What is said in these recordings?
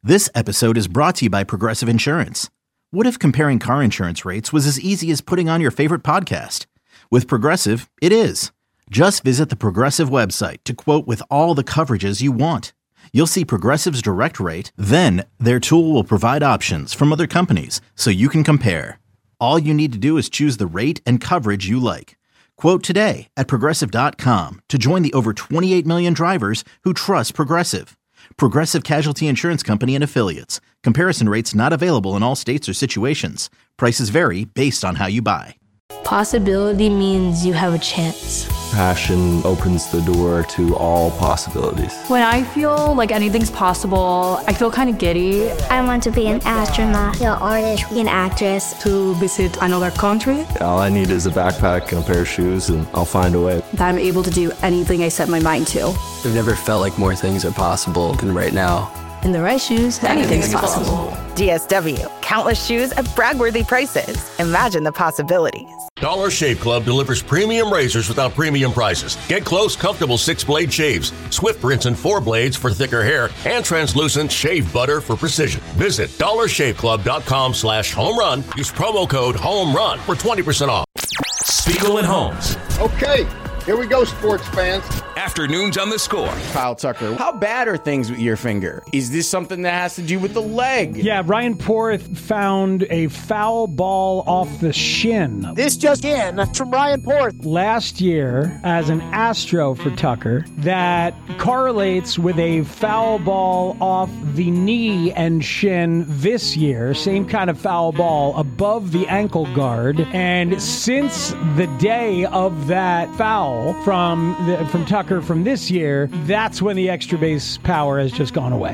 This episode is brought to you by Progressive Insurance. What if comparing car insurance rates was as easy as putting on your favorite podcast? With Progressive, it is. Just visit the Progressive website to quote with all the coverages you want. You'll see Progressive's direct rate, then their tool will provide options from other companies so you can compare. All you need to do is choose the rate and coverage you like. Quote today at Progressive.com to join the over 28 million drivers who trust Progressive. Progressive Casualty Insurance Company and Affiliates. Comparison rates not available in all states or situations. Prices vary based on how you buy. Possibility means you have a chance. Passion opens the door to all possibilities. When I feel like anything's possible, I feel kind of giddy. I want to be an astronaut, an artist, an actress. To visit another country. All I need is a backpack and a pair of shoes, and I'll find a way. That I'm able to do anything I set my mind to. I've never felt like more things are possible than right now. In the right shoes, anything's possible. DSW, countless shoes at brag-worthy prices. Imagine the possibilities. Dollar Shave Club delivers premium razors without premium prices. Get close, comfortable 6-blade shaves, swift rinse and 4 blades for thicker hair, and translucent shave butter for precision. Visit dollarshaveclub.com/home run. Use promo code HOME RUN for 20% off. Spiegel and Holmes. Okay, here we go, sports fans. Afternoons on The Score. Kyle Tucker, how bad are things with your finger? Is this something that has to do with the leg? Yeah, Ryan Porth found a foul ball off the shin. This just in from Ryan Porth. Last year, as an Astro for Tucker, that correlates with a foul ball off the knee and shin this year. Same kind of foul ball above the ankle guard. And since the day of that foul from Tucker from this year, that's when the extra base power has just gone away.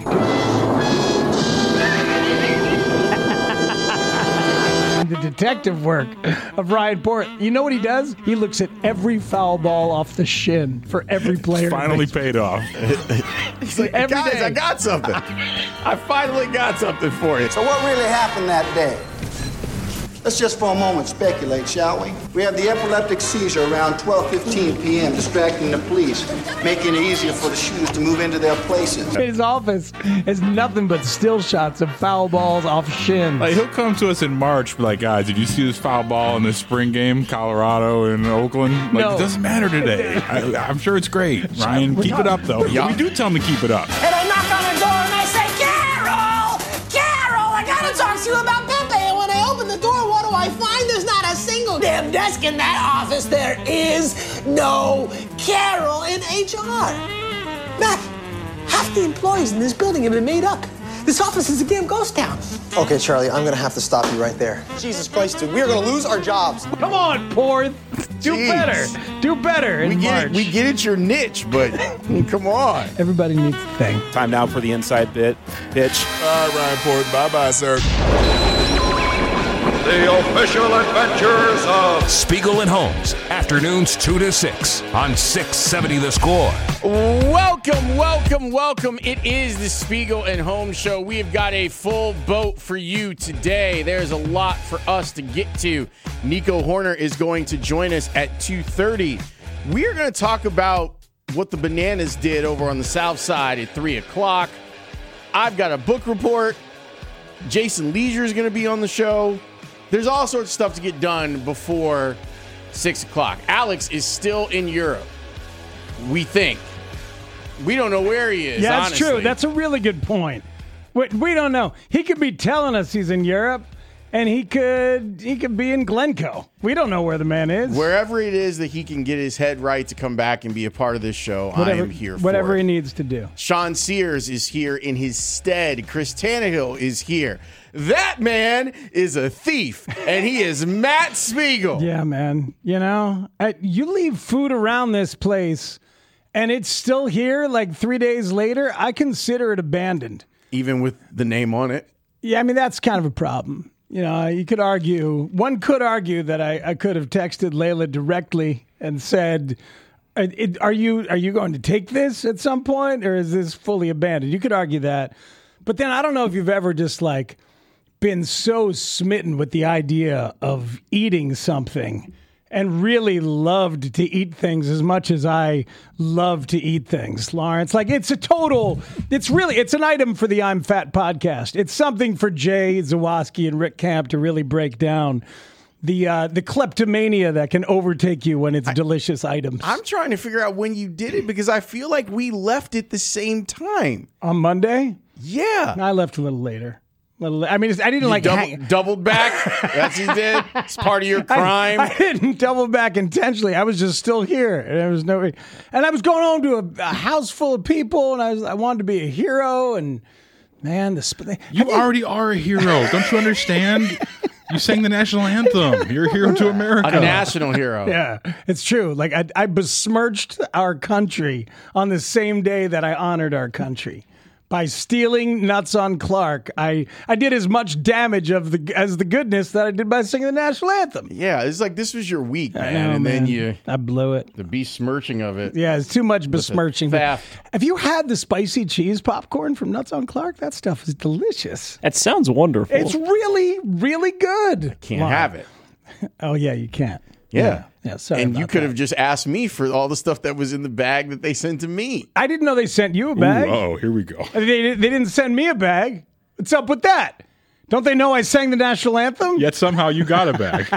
The detective work of Ryan Porth. You know what he does? He looks at every foul ball off the shin for every player. It's finally paid off. He's like, guys, day. I got something. I finally got something for you. So what really happened that day? Let's just for a moment speculate, shall we? We have the epileptic seizure around 12:15 p.m., distracting the police, making it easier for the shooters to move into their places. His office is nothing but still shots of foul balls off shins. Like, he'll come to us in March, like, guys, did you see this foul ball in the spring game, Colorado and Oakland? Like, no. It doesn't matter today. I'm sure it's great. Ryan, keep it up, though. We do tell him to keep it up. And I knock on the door and I say, Carol! Carol, I gotta talk to you about Pepe. And when I open the door, what do I find? There's not a single damn desk in that office. There is no Carol in HR. Matt, half the employees in this building have been made up. This office is a damn ghost town. Okay, Charlie, I'm gonna have to stop you right there. Jesus Christ, dude, we are gonna lose our jobs. Come on, Porth. Do better. Do better in March. We get it, your niche, but come on. Everybody needs a thing. Time now for the inside pitch. All right, Ryan Porth. Bye-bye, sir. The official adventures of Spiegel and Holmes. Afternoons 2 to 6 on 670 The Score. Welcome. It is the Spiegel and Holmes show. We have got a full boat for you today. There's a lot for us to get to. Nico Horner is going to join us at 2:30. We are going to talk about what the Bananas did over on the South Side at 3 o'clock. I've got a book report. Jason Leisure is going to be on the show. There's all sorts of stuff to get done before 6 o'clock. Alex is still in Europe, we think. We don't know where he is, Yeah, that's honestly. true. That's a really good point. We don't know. He could be telling us he's in Europe, and he could be in Glencoe. We don't know where the man is. Wherever it is that he can get his head right to come back and be a part of this show, I am here for whatever it. he needs to do. Sean Sears is here in his stead. Chris Tannehill is here. That man is a thief, and he is Matt Spiegel. Yeah, man. You know, you leave food around this place, and it's still here like 3 days later, I consider it abandoned. Even with the name on it? Yeah, I mean, that's kind of a problem. You know, one could argue that I could have texted Layla directly and said, are you going to take this at some point, or is this fully abandoned? You could argue that. But then I don't know if you've ever just been so smitten with the idea of eating something and really loved to eat things as much as I love to eat things, Lawrence. Like, it's an item for the I'm Fat podcast. It's something for Jay Zawaski and Rick Camp to really break down the kleptomania that can overtake you when it's delicious items. I'm trying to figure out when you did it because I feel like we left at the same time. On Monday? Yeah. I left a little later. I mean, I didn't doubled back. That's what you did. It's part of your crime. I didn't double back intentionally. I was just still here, and there was and I was going home to a house full of people, and I wanted to be a hero. And man, you already are a hero. Don't you understand? You sang the national anthem. You're a hero to America. A national hero. Yeah, it's true. Like I besmirched our country on the same day that I honored our country. By stealing Nuts on Clark, I did as much damage as the goodness that I did by singing the national anthem. Yeah, it's like this was your week, man. I know, and man. then I blew it. The besmirching of it. Yeah, it's too much besmirching. Theft. Have you had the spicy cheese popcorn from Nuts on Clark? That stuff is delicious. That sounds wonderful. It's really, really good. Can't have it. Oh, yeah, you can't. Yeah. Sorry. And you could have just asked me for all the stuff that was in the bag that they sent to me. I didn't know they sent you a bag. Oh, here we go. They didn't send me a bag. What's up with that? Don't they know I sang the national anthem? Yet somehow you got a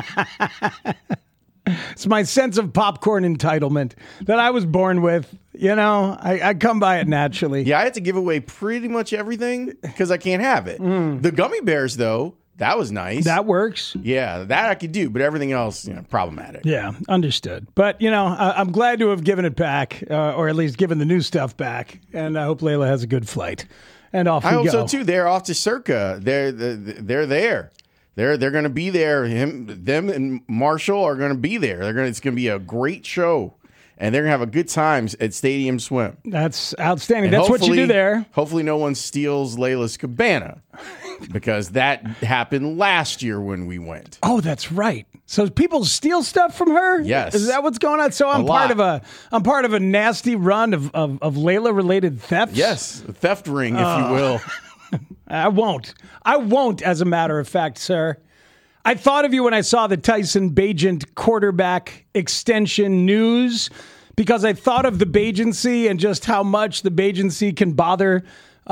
bag. It's my sense of popcorn entitlement that I was born with. You know, I come by it naturally. Yeah, I had to give away pretty much everything because I can't have it. The gummy bears, though, that was nice. That works. Yeah, that I could do, but everything else, problematic. Yeah, understood. But, I'm glad to have given it back, or at least given the new stuff back. And I hope Layla has a good flight. And off we go. I hope so, too. They're off to Circa. They're there. They're going to be there. Them and Marshall are going to be there. It's going to be a great show. And they're going to have a good time at Stadium Swim. That's outstanding. That's what you do there. Hopefully no one steals Layla's cabana because that happened last year when we went. Oh, that's right. So people steal stuff from her? Yes. Is that what's going on? So I'm part of a nasty run of Layla related thefts? Yes, a theft ring, if you will. I won't, as a matter of fact, sir. I thought of you when I saw the Tyson Bagent quarterback extension news because I thought of the Bagency and just how much the Bagency can bother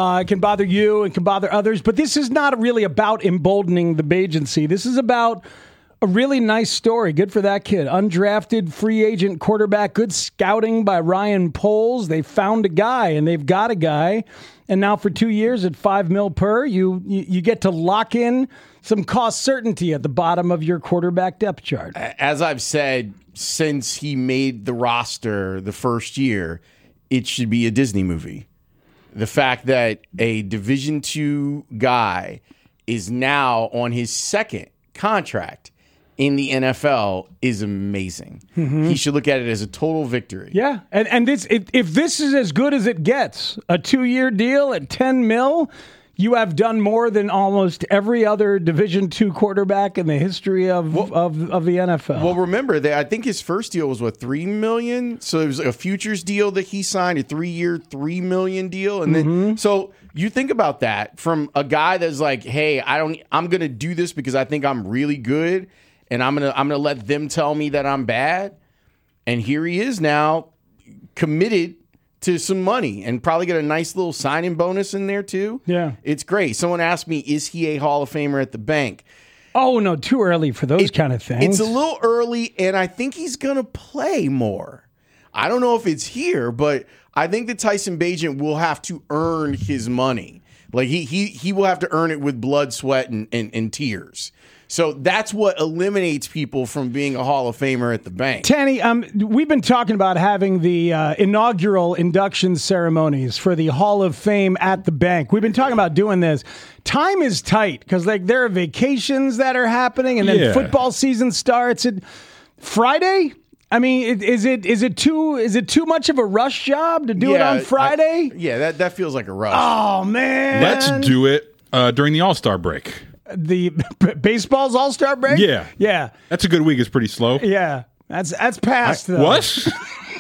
you and can bother others. But this is not really about emboldening the Bagency. This is about a really nice story. Good for that kid. Undrafted free agent quarterback. Good scouting by Ryan Poles. They found a guy and they've got a guy. And now for 2 years at $5 million per, you get to lock in some cost certainty at the bottom of your quarterback depth chart. As I've said, since he made the roster the first year, it should be a Disney movie. The fact that a Division II guy is now on his second contract in the NFL is amazing. Mm-hmm. He should look at it as a total victory. Yeah, and if this is as good as it gets, a 2-year deal at $10 million, you have done more than almost every other Division II quarterback in the history of the NFL. Well, remember that I think his first deal was $3 million. So it was a futures deal that he signed, a 3-year, $3 million deal, and then so you think about that from a guy that's like, hey, I'm going to do this because I think I'm really good. And I'm gonna let them tell me that I'm bad. And here he is now, committed to some money and probably get a nice little signing bonus in there too. Yeah, it's great. Someone asked me, is he a Hall of Famer at the bank? Oh no, too early for those kind of things. It's a little early, and I think he's gonna play more. I don't know if it's here, but I think that Tyson Bagent will have to earn his money. Like he will have to earn it with blood, sweat, and tears. So that's what eliminates people from being a Hall of Famer at the bank. Tanny, we've been talking about having the inaugural induction ceremonies for the Hall of Fame at the bank. We've been talking about doing this. Time is tight because there are vacations that are happening, and then football season starts at Friday. I mean, is it too much of a rush job to do it on Friday? That feels like a rush. Oh man, let's do it during the All-Star break. The baseball's All-Star break? Yeah. Yeah. That's a good week. It's pretty slow. Yeah. That's past, though. What?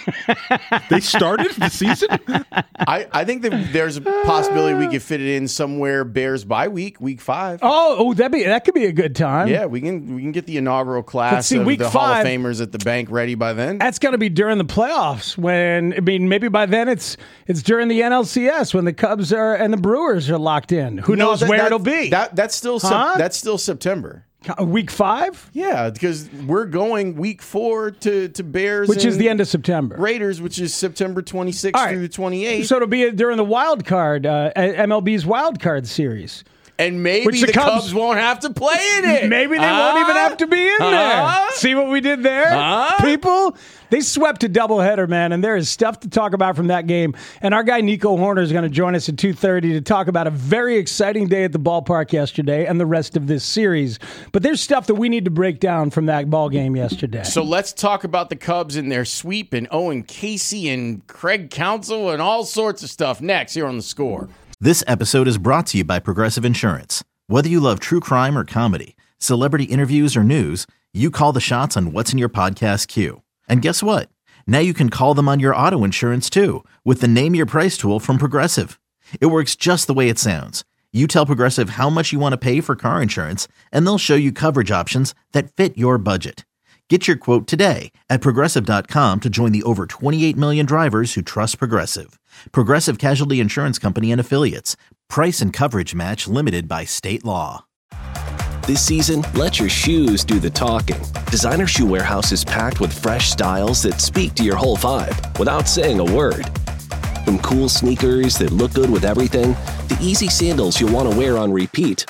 They started the season? I think that there's a possibility we could fit it in somewhere Bears bye week 5. Oh, that could be a good time. Yeah, we can get the inaugural class of week the 5, Hall of Famers at the bank ready by then. That's going to be during the playoffs maybe by then it's during the NLCS when the Cubs and the Brewers are locked in. Who knows where it'll be? That's still September. Week 5? Yeah, because we're going week 4 to Bears, which is the end of September. Raiders, which is September 26th through the 28th. So it'll be during the wild card, MLB's wild card series. And maybe the Cubs won't have to play in it. Maybe they won't even have to be in there. See what we did there? People, they swept a doubleheader, man, and there is stuff to talk about from that game. And our guy Nico Horner is going to join us at 2:30 to talk about a very exciting day at the ballpark yesterday and the rest of this series. But there's stuff that we need to break down from that ball game yesterday. So let's talk about the Cubs and their sweep and Owen Casey and Craig Counsell and all sorts of stuff next here on The Score. This episode is brought to you by Progressive Insurance. Whether you love true crime or comedy, celebrity interviews or news, you call the shots on what's in your podcast queue. And guess what? Now you can call them on your auto insurance too with the Name Your Price tool from Progressive. It works just the way it sounds. You tell Progressive how much you want to pay for car insurance, and they'll show you coverage options that fit your budget. Get your quote today at Progressive.com to join the over 28 million drivers who trust Progressive. Progressive Casualty Insurance Company and Affiliates. Price and coverage match limited by state law. This season, let your shoes do the talking. Designer Shoe Warehouse is packed with fresh styles that speak to your whole vibe without saying a word. From cool sneakers that look good with everything, to easy sandals you'll want to wear on repeat,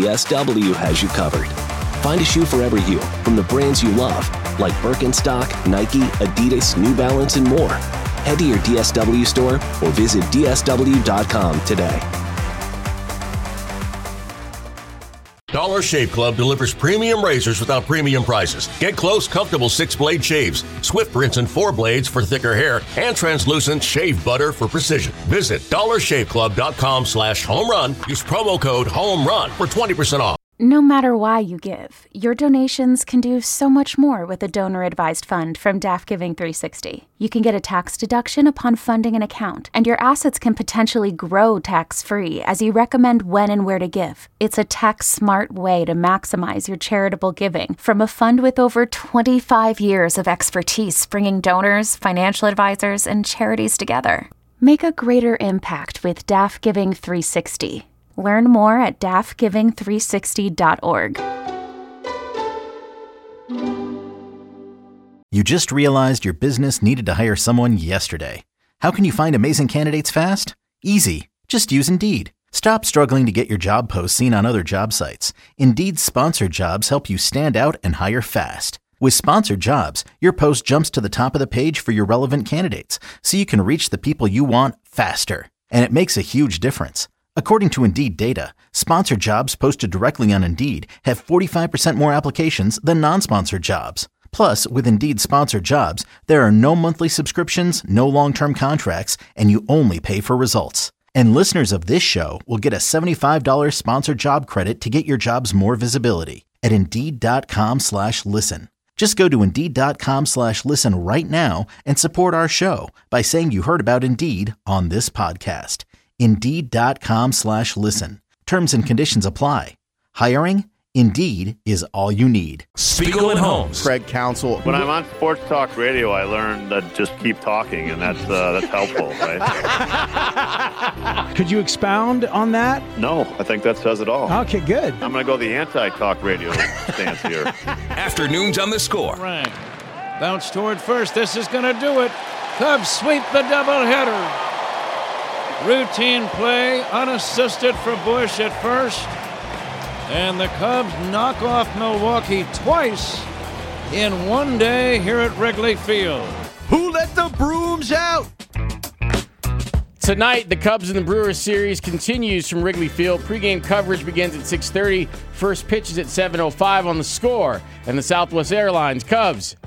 DSW has you covered. Find a shoe for every you, from the brands you love, like Birkenstock, Nike, Adidas, New Balance, and more. Head to your DSW store or visit DSW.com today. Dollar Shave Club delivers premium razors without premium prices. Get close, comfortable 6-blade shaves, Swift rinse and 4 blades for thicker hair, and translucent shave butter for precision. Visit dollarshaveclub.com/home run. Use promo code HOMERUN for 20% off. No matter why you give, your donations can do so much more with a donor-advised fund from DAF Giving 360. You can get a tax deduction upon funding an account, and your assets can potentially grow tax-free as you recommend when and where to give. It's a tax-smart way to maximize your charitable giving from a fund with over 25 years of expertise bringing donors, financial advisors, and charities together. Make a greater impact with DAF Giving 360. Learn more at dafgiving360.org. You just realized your business needed to hire someone yesterday. How can you find amazing candidates fast? Easy. Just use Indeed. Stop struggling to get your job posts seen on other job sites. Indeed's sponsored jobs help you stand out and hire fast. With sponsored jobs, your post jumps to the top of the page for your relevant candidates, so you can reach the people you want faster. And it makes a huge difference. According to Indeed data, sponsored jobs posted directly on Indeed have 45% more applications than non-sponsored jobs. Plus, with Indeed sponsored jobs, there are no monthly subscriptions, no long-term contracts, and you only pay for results. And listeners of this show will get a $75 sponsored job credit to get your jobs more visibility at Indeed.com/listen. Just go to Indeed.com/listen right now and support our show by saying you heard about Indeed on this podcast. Indeed.com/listen. Terms and conditions apply. Hiring? Indeed is all you need. Spiegel and Holmes. Craig Counsell. When I'm on Sports Talk Radio, I learned that just keep talking, and that's helpful, right? Could you expound on that? No, I think that says it all. Okay, good. I'm going to go the anti-talk radio stance here. Afternoons on The Score. Right. Bounce toward first. This is going to do it. Cubs sweep the doubleheader. Routine play, unassisted for Bush at first. And the Cubs knock off Milwaukee twice in one day here at Wrigley Field. Who let the brooms out? Tonight, the Cubs and the Brewers series continues from Wrigley Field. Pre-game coverage begins at 6:30. First pitch is at 7:05 on The Score. And the Southwest Airlines Cubs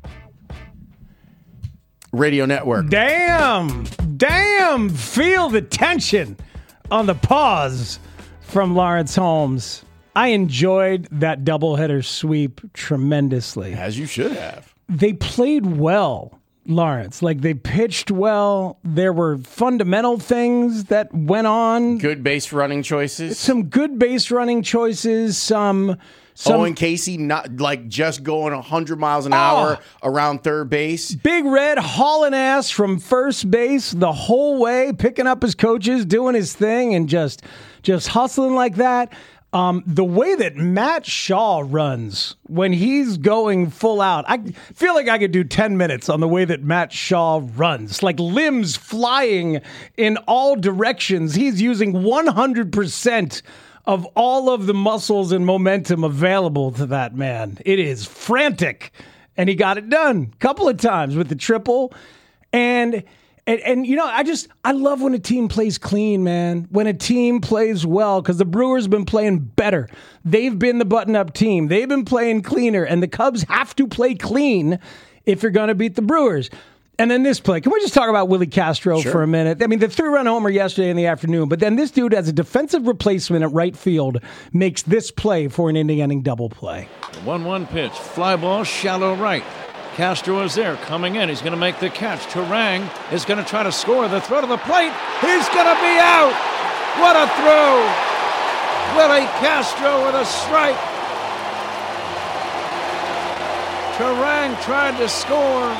Radio Network. Damn. Feel the tension on the pause from Lawrence Holmes. I enjoyed that doubleheader sweep tremendously. As you should have. They played well. Lawrence. Like, they pitched well. There were fundamental things that went on. Good base running choices. Some good base running choices. Some Owen Casey not like just going 100 miles an hour around third base. Big Red hauling ass from first base the whole way, picking up his coaches, doing his thing, and just hustling like that. The way that Matt Shaw runs when he's going full out, I feel like I could do 10 minutes on the way that Matt Shaw runs. Like limbs flying in all directions. He's using 100% of all of the muscles and momentum available to that man. It is frantic. And he got it done a couple of times with the triple. And you know, I love when a team plays clean, man. When a team plays well, because the Brewers have been playing better. They've been the button-up team. They've been playing cleaner, and the Cubs have to play clean if you're going to beat the Brewers. And then this play. Can we just talk about Willie Castro for a minute? I mean, the 3-run homer yesterday in the afternoon, but then this dude, as a defensive replacement at right field, makes this play for an inning-ending double play. 1-1 pitch, fly ball, shallow right. Castro is there, coming in. He's going to make the catch. Turang is going to try to score. The throw to the plate. He's going to be out. What a throw. Willie Castro with a strike. Turang tried to score.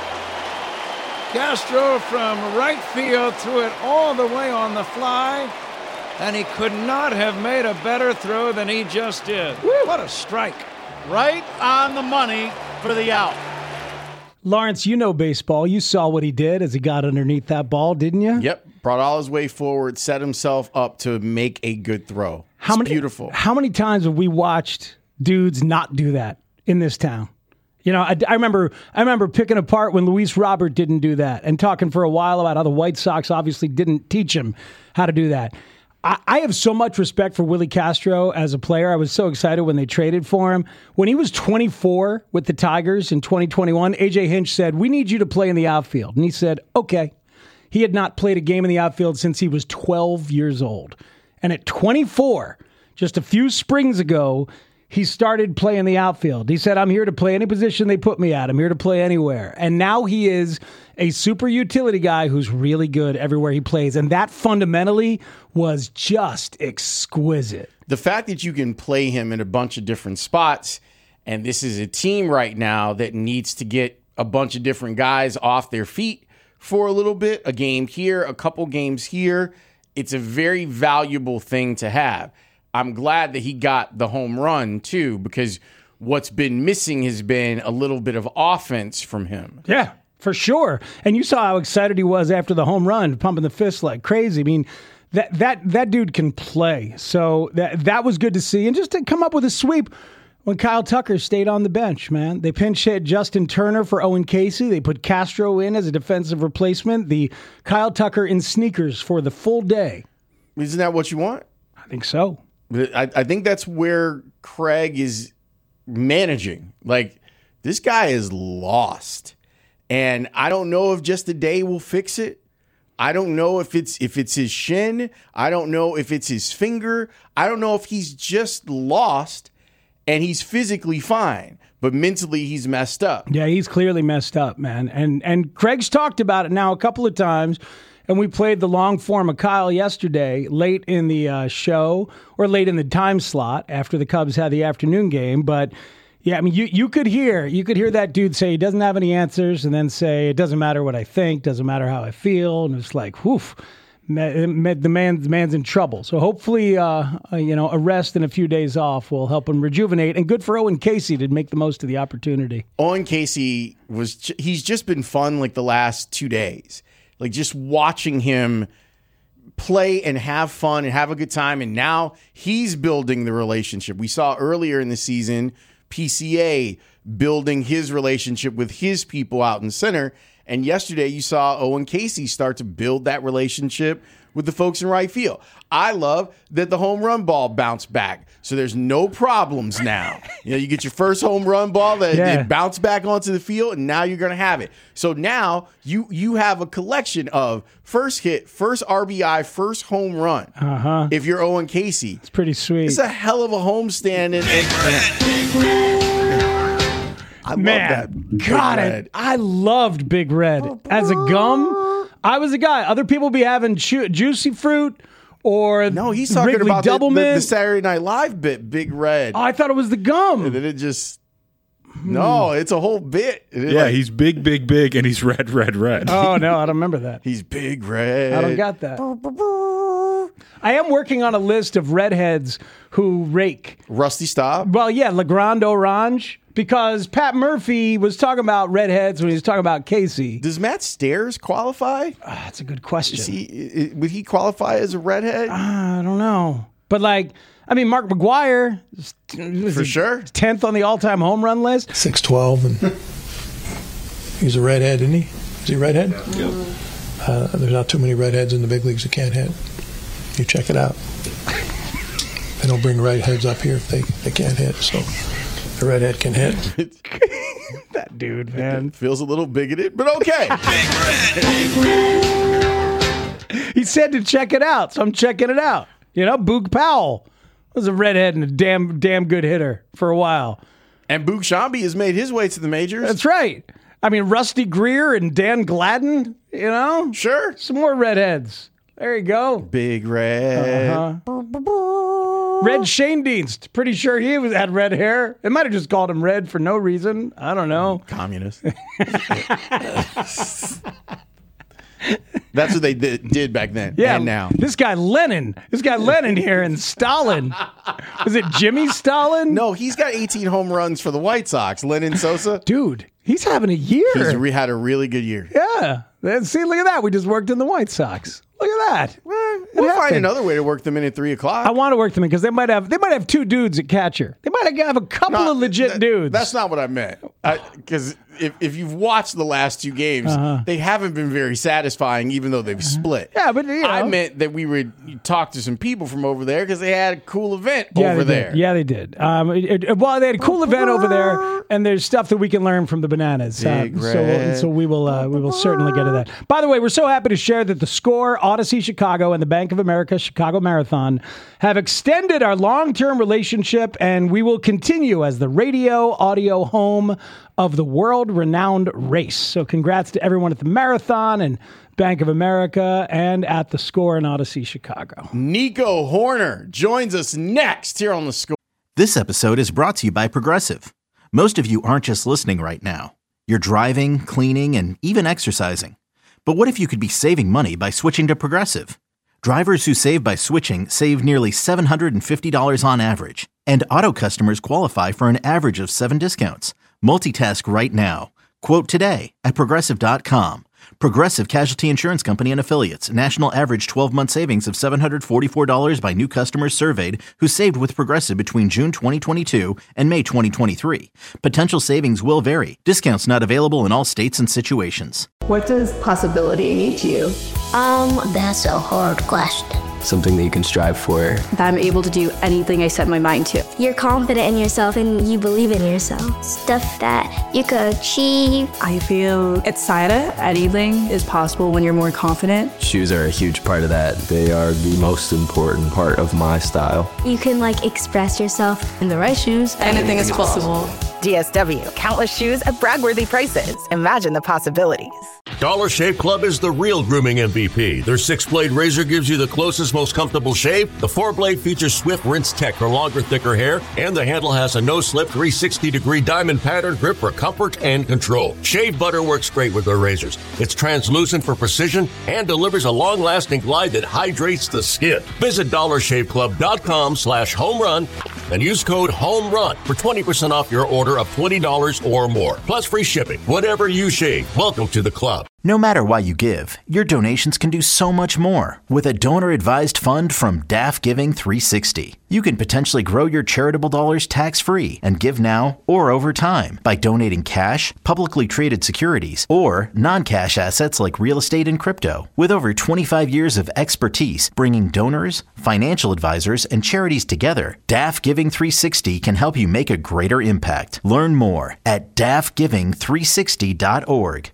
Castro from right field threw it all the way on the fly, and he could not have made a better throw than he just did. Woo. What a strike. Right on the money for the out. Lawrence, you know baseball. You saw what he did as he got underneath that ball, didn't you? Yep. Brought all his way forward, set himself up to make a good throw. Beautiful. How many times have we watched dudes not do that in this town? You know, I remember picking apart when Luis Robert didn't do that and talking for a while about how the White Sox obviously didn't teach him how to do that. I have so much respect for Willie Castro as a player. I was so excited when they traded for him. When he was 24 with the Tigers in 2021, A.J. Hinch said, "We need you to play in the outfield." And he said, okay. He had not played a game in the outfield since he was 12 years old. And at 24, just a few springs ago, he started playing the outfield. He said, "I'm here to play any position they put me at. I'm here to play anywhere." And now he is a super utility guy who's really good everywhere he plays. And that fundamentally was just exquisite. The fact that you can play him in a bunch of different spots, and this is a team right now that needs to get a bunch of different guys off their feet for a little bit, a game here, a couple games here. It's a very valuable thing to have. I'm glad that he got the home run, too, because what's been missing has been a little bit of offense from him. Yeah, for sure. And you saw how excited he was after the home run, pumping the fist like crazy. I mean, that dude can play. So that was good to see. And just to come up with a sweep when Kyle Tucker stayed on the bench, man. They pinch hit Justin Turner for Owen Casey. They put Castro in as a defensive replacement. The Kyle Tucker in sneakers for the full day. Isn't that what you want? I think so. I think that's where Craig is managing. Like, this guy is lost. And I don't know if just a day will fix it. I don't know if it's his shin. I don't know if it's his finger. I don't know if he's just lost and he's physically fine, but mentally he's messed up. Yeah, he's clearly messed up, man. And Craig's talked about it now a couple of times. And we played the long form of Kyle yesterday, late in the show, or late in the time slot after the Cubs had the afternoon game. But yeah, I mean, you could hear that dude say he doesn't have any answers, and then say it doesn't matter what I think, doesn't matter how I feel, and it's like, whoof, the man's in trouble. So hopefully, a rest and a few days off will help him rejuvenate. And good for Owen Casey to make the most of the opportunity. Owen Casey he's just been fun like the last 2 days. Like, just watching him play and have fun and have a good time. And now he's building the relationship. We saw earlier in the season, PCA building his relationship with his people out in center. And yesterday you saw Owen Casey start to build that relationship with the folks in right field. I love that the home run ball bounced back. So there's no problems now. You get your first home run ball that bounced back onto the field, and now you're going to have it. So now you have a collection of first hit, first RBI, first home run. Uh-huh. If you're Owen Casey. It's pretty sweet. It's a hell of a homestand. I Man, love that. got it. I loved Big Red. As a gum, I was a guy. Other people be having Juicy Fruit or No, he's talking Wrigley about Double the Mint. Saturday Night Live bit, Big Red. Oh, I thought it was the gum. And then it just... No, it's a whole bit. Yeah, he's big, big, big, and he's red, red, red. Oh, no, I don't remember that. He's Big Red. I don't got that. I am working on a list of redheads who rake. Rusty Staub? Well, yeah, Legrand Orange, because Pat Murphy was talking about redheads when he was talking about Casey. Does Matt Stairs qualify? That's a good question. Would he qualify as a redhead? I don't know. But Mark McGwire, for sure, 10th on the all-time home run list. 6'12", and he's a redhead, isn't he? Is he a redhead? Yep. There's not too many redheads in the big leagues that can't hit. You check it out. They don't bring redheads up here if they can't hit, so the redhead can hit. That dude, man. Feels a little bigoted, but okay. He said to check it out, so I'm checking it out. Boog Powell was a redhead and a damn good hitter for a while. And Boog Shambi has made his way to the majors. That's right. I mean, Rusty Greer and Dan Gladden, Sure. Some more redheads. There you go. Big Red. Red Shane Dienst. Pretty sure he had red hair. It might have just called him Red for no reason. I don't know. Communist. That's what they did back then. Yeah, and now. This guy Lenin here and Stalin. Is it Jimmy Stalin? No, he's got 18 home runs for the White Sox. Lenin Sosa. Dude, he's having a year. He's had a really good year. Yeah. See, look at that. We just worked in the White Sox. Look at that. We'll find another way to work them in at 3 o'clock. I want to work them in because they might have two dudes at catcher. They might have a couple of legit dudes. That's not what I meant. Because if you've watched the last 2 games, they haven't been very satisfying, even though they've split. Yeah, but I meant that we would talk to some people from over there because they had a cool event over there. Yeah, they did. Well, they had a cool event over there, and there's stuff that we can learn from the Bananas. So we will certainly get to that. By the way, we're so happy to share that the Score, Odyssey Chicago, and the Bank of America Chicago Marathon have extended our long-term relationship, and we will continue as the radio audio home of the world-renowned race. So congrats to everyone at the Marathon and Bank of America and at the Score and Odyssey Chicago. Nico Horner joins us next here on the Score. This episode is brought to you by Progressive. Most of you aren't just listening right now. You're driving, cleaning, and even exercising. But what if you could be saving money by switching to Progressive? Drivers who save by switching save nearly $750 on average. And auto customers qualify for an average of 7 discounts. Multitask right now. Quote today at Progressive.com. Progressive Casualty Insurance Company and Affiliates. National average 12-month savings of $744 by new customers surveyed who saved with Progressive between June 2022 and May 2023. Potential savings will vary. Discounts not available in all states and situations. What does possibility mean to you? That's a hard question. Something that you can strive for. That I'm able to do anything I set my mind to. You're confident in yourself and you believe in yourself. Stuff that you could achieve. I feel excited. Anything is possible when you're more confident. Shoes are a huge part of that. They are the most important part of my style. You can express yourself. In the right shoes, anything is possible. DSW, countless shoes at brag-worthy prices. Imagine the possibilities. Dollar Shave Club is the real grooming MVP. Their 6-blade razor gives you the closest, most comfortable shave. The 4-blade features Swift Rinse Tech for longer, thicker hair, and the handle has a no-slip 360-degree diamond pattern grip for comfort and control. Shave butter works great with their razors. It's translucent for precision and delivers a long-lasting glide that hydrates the skin. Visit DollarShaveClub.com/homerun and use code HOMERUN for 20% off your order of $20 or more, plus free shipping. Whatever you shave, welcome to the club. No matter why you give, your donations can do so much more. With a donor-advised fund from DAF Giving 360, you can potentially grow your charitable dollars tax-free and give now or over time by donating cash, publicly traded securities, or non-cash assets like real estate and crypto. With over 25 years of expertise bringing donors, financial advisors, and charities together, DAF Giving 360 can help you make a greater impact. Learn more at dafgiving360.org.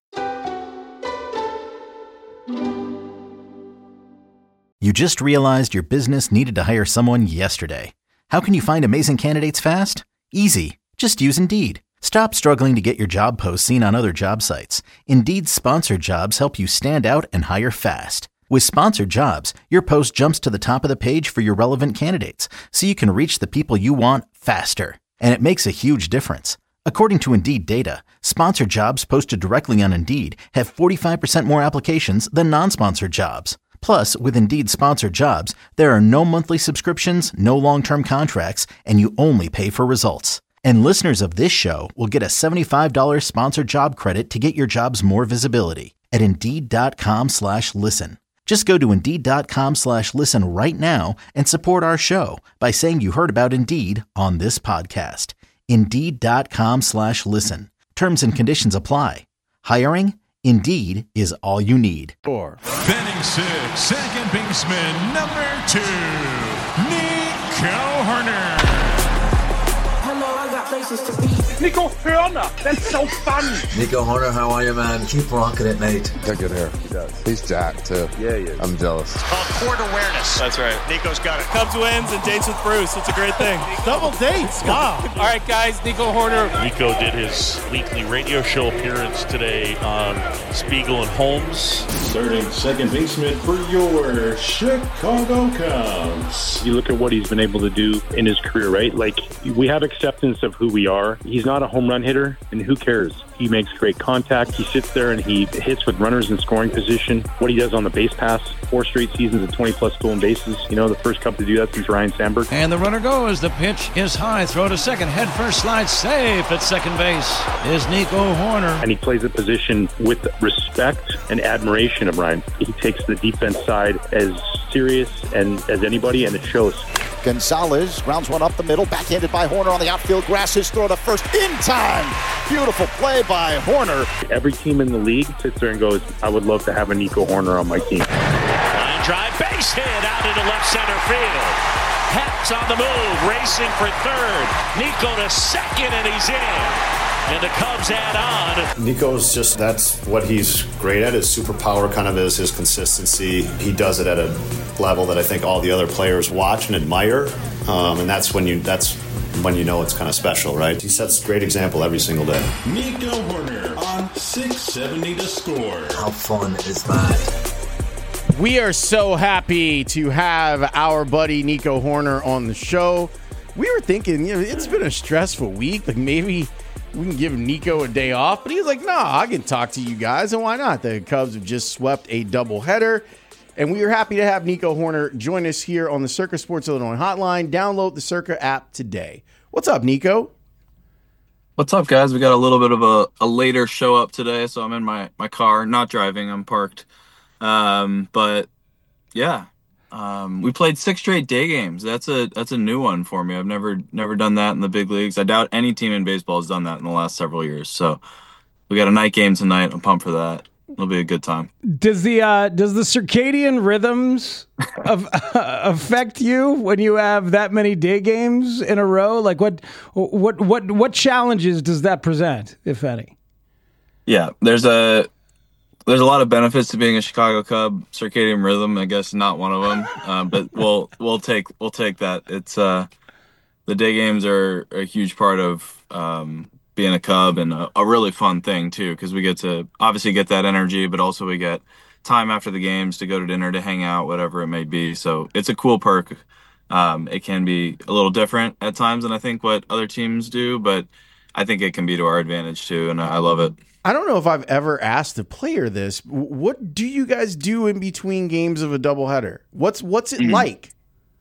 You just realized your business needed to hire someone yesterday. How can you find amazing candidates fast? Easy. Just use Indeed. Stop struggling to get your job post seen on other job sites. Indeed's sponsored jobs help you stand out and hire fast. With sponsored jobs, your post jumps to the top of the page for your relevant candidates, so you can reach the people you want faster. And it makes a huge difference. According to Indeed data, sponsored jobs posted directly on Indeed have 45% more applications than non-sponsored jobs. Plus, with Indeed sponsored jobs, there are no monthly subscriptions, no long-term contracts, and you only pay for results. And listeners of this show will get a $75 sponsored job credit to get your jobs more visibility at Indeed.com/listen. Just go to Indeed.com/listen right now and support our show by saying you heard about Indeed on this podcast. Indeed.com/listen. Terms and conditions apply. Hiring? Indeed is all you need. Batting six, second baseman, number 2, Nico Hoerner. Nico Hoerner, that's so fun. Nico Hoerner, how are you, man? Keep rocking it, mate. Got good hair. He does. He's jacked, too. Yeah, he is. I'm jealous. It's called court awareness. That's right. Nico's got it. Cubs wins and dates with Bruce. It's a great thing. Double dates. Wow. All right, guys. Nico Hoerner. Nico did his weekly radio show appearance today on Spiegel and Holmes. Starting second baseman for your Chicago Cubs. You look at what he's been able to do in his career, right? Like, we have acceptance of who we are. He's not a home run hitter, and who cares? He makes great contact. He sits there and he hits with runners in scoring position. What he does on the base pass, 4 straight seasons of 20-plus stolen bases. You know, the first Cub to do that since Ryan Sandberg. And the runner goes. The pitch is high. Throw to second. Head first. Slide safe at second base is Nico Hoerner. And he plays the position with respect and admiration of Ryan. He takes the defense side as serious and as anybody, and it shows. Gonzalez grounds one up the middle, backhanded by Hoerner on the outfield grass. His throw to first in time. Beautiful play by Hoerner. Every team in the league sits there and goes, I would love to have a Nico Hoerner on my team. Line drive, base hit out into left center field. Haps on the move, racing for third. Nico to second, and he's in. And the Cubs add on. Nico's just, that's what he's great at. His superpower kind of is his consistency. He does it at a level that I think all the other players watch and admire. And that's when you know it's kind of special, right? He sets a great example every single day. Nico Hoerner on 670 to score. How fun is that? We are so happy to have our buddy Nico Hoerner on the show. We were thinking, it's been a stressful week. Like maybe we can give Nico a day off. But he was like, nah, I can talk to you guys. And why not? The Cubs have just swept a doubleheader. And we are happy to have Nico Hoerner join us here on the Circa Sports Illinois hotline. Download the Circa app today. What's up, Nico? What's up, guys? We got a little bit of a later show up today, so I'm in my car, not driving. I'm parked. But yeah, we played 6 straight day games. That's a new one for me. I've never done that in the big leagues. I doubt any team in baseball has done that in the last several years. So we got a night game tonight. I'm pumped for that. It'll be a good time. Does the circadian rhythms affect you when you have that many day games in a row? Like what challenges does that present, if any? Yeah, there's a lot of benefits to being a Chicago Cub. Circadian rhythm, I guess, not one of them. But we'll take that. It's the day games are a huge part of being a Cub, and a really fun thing too, because we get to obviously get that energy, but also we get time after the games to go to dinner, to hang out, whatever it may be. So it's a cool perk. It can be a little different at times than I think what other teams do, but I think it can be to our advantage too, and I love it. I don't know if I've ever asked a player this. What do you guys do in between games of a doubleheader? What's it like?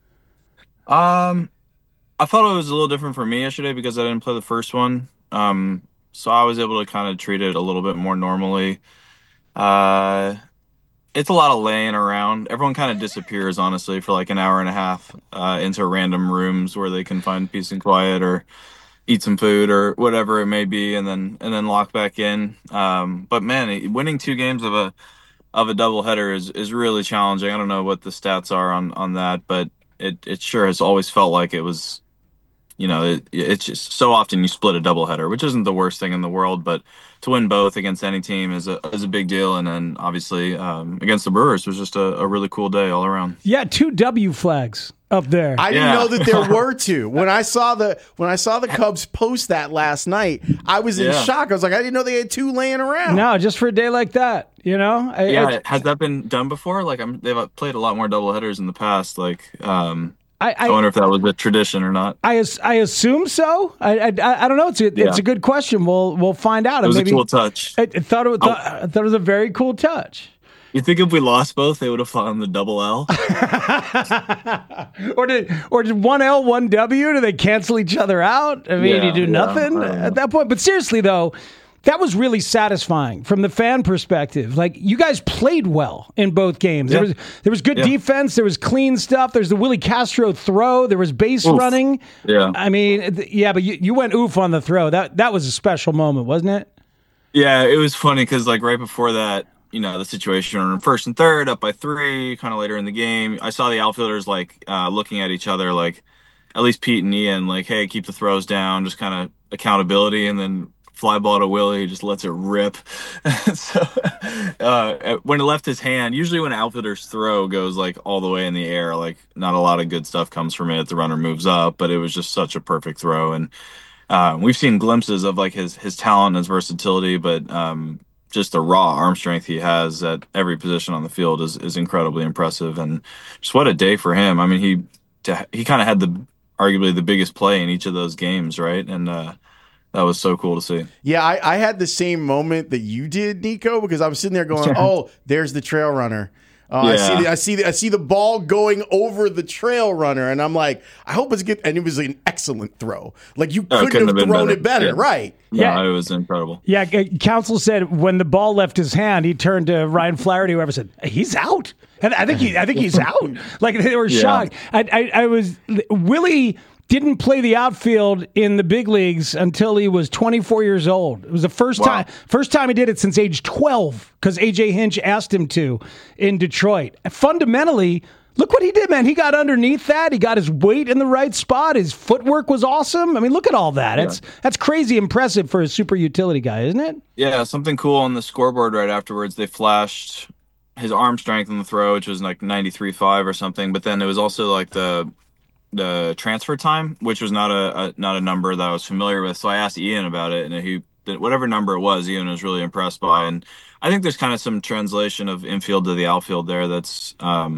I thought it was a little different for me yesterday because I didn't play the first one. So I was able to kind of treat it a little bit more normally. It's a lot of laying around. Everyone kind of disappears, honestly, for like an hour and a half into random rooms where they can find peace and quiet or eat some food or whatever it may be, and then lock back in. But man, winning 2 games of a doubleheader is really challenging. I don't know what the stats are on that, but it sure has always felt like it was. It's just so often you split a doubleheader, which isn't the worst thing in the world, but to win both against any team is a big deal. And then obviously against the Brewers was just a really cool day all around. Yeah, 2 W flags up there. I didn't know that there were two. When I saw the Cubs post that last night, I was in shock. I was like, I didn't know they had two laying around. No, just for a day like that, you know. Has that been done before? Like, they've played a lot more doubleheaders in the past. Like, I wonder if that was a tradition or not. I assume so. I don't know. It's a good question. We'll find out. It was a cool touch. I thought it was a very cool touch. You think if we lost both, they would have flown the double L? or did one L, one W? Do they cancel each other out? I mean, you do nothing at that point. But seriously, though, that was really satisfying from the fan perspective. Like, you guys played well in both games. Yeah. There was good defense. There was clean stuff. There's the Willie Castro throw. There was base running. Yeah. I mean, but you went oof on the throw. That was a special moment, wasn't it? Yeah, it was funny because, like, right before that, you know, the situation on first and third, up by 3, kind of later in the game, I saw the outfielders, like, looking at each other, like, at least Pete and Ian, like, hey, keep the throws down, just kind of accountability, and then fly ball to Willie, he just lets it rip. So when it left his hand, usually when an outfielder's throw goes, like, all the way in the air, like, not a lot of good stuff comes from it. The runner moves up, but it was just such a perfect throw. And we've seen glimpses of, like, his talent and his versatility, but just the raw arm strength he has at every position on the field is incredibly impressive. And just what a day for him. I mean, he kind of had arguably the biggest play in each of those games, right? And that was so cool to see. Yeah, I had the same moment that you did, Nico, because I was sitting there going, "Oh, there's the trail runner." I see the ball going over the trail runner, and I'm like, I hope it's good. And it was an excellent throw. Like, you couldn't have thrown it better, right? Yeah, it was incredible. Yeah, Counsell said when the ball left his hand, he turned to Ryan Flaherty, whoever said, "He's out." And I think he's out. Like, they were shocked. Willie didn't play the outfield in the big leagues until he was 24 years old. It was the first time he did it since age 12 because A.J. Hinch asked him to in Detroit. Fundamentally, look what he did, man. He got underneath that. He got his weight in the right spot. His footwork was awesome. I mean, look at all that. Yeah. That's crazy impressive for a super utility guy, isn't it? Yeah, something cool on the scoreboard right afterwards. They flashed his arm strength in the throw, which was like 93.5 or something. But then it was also like the transfer time, which was not a number that I was familiar with. So I asked Ian about it, and whatever number it was, Ian was really impressed by. And I think there's kind of some translation of infield to the outfield there that's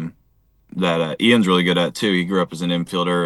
that Ian's really good at too. He grew up as an infielder,